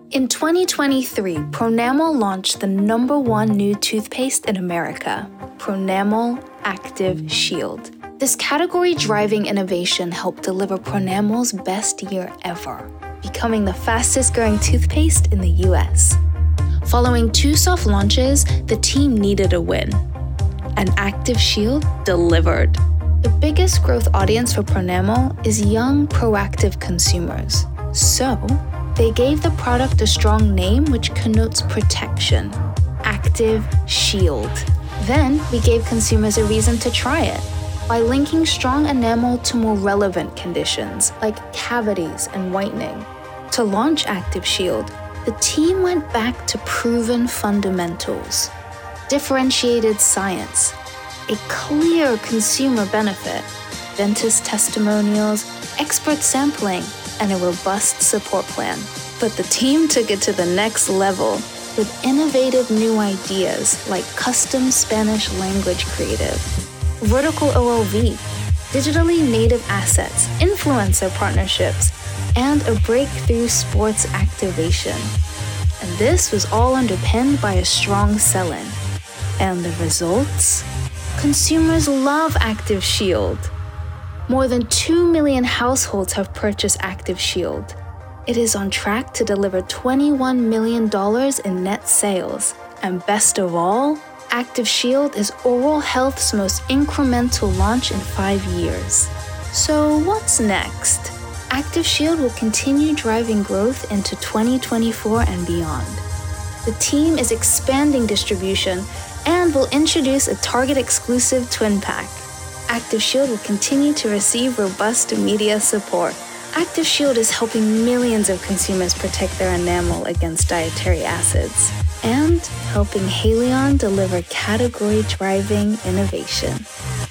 In 2023, Pronamel launched the #1 new toothpaste in America, Pronamel Active Shield. This category-driving innovation helped deliver Pronamel's best year ever, becoming the fastest-growing toothpaste in the US. Following 2 soft launches, the team needed a win, and Active Shield delivered. The biggest growth audience for Pronamel is young, proactive consumers. So, they gave the product a strong name which connotes protection, Active Shield. Then, we gave consumers a reason to try it by linking strong enamel to more relevant conditions like cavities and whitening. To launch Active Shield, the team went back to proven fundamentals, differentiated science, a clear consumer benefit, dentist testimonials, expert sampling, and a robust support plan. But the team took it to the next level with innovative new ideas like custom Spanish language creative, vertical OLV, digitally native assets, influencer partnerships, and a breakthrough sports activation. And this was all underpinned by a strong sell-in. And the results? Consumers love Active Shield. More than 2 million households have purchased Active Shield. It is on track to deliver $21 million in net sales. And best of all, Active Shield is oral health's most incremental launch in 5 years. So what's next? Active Shield will continue driving growth into 2024 and beyond. The team is expanding distribution and will introduce a Target-exclusive twin pack. Active Shield will continue to receive robust media support. Active Shield is helping millions of consumers protect their enamel against dietary acids and helping Haleon deliver category-driving innovation.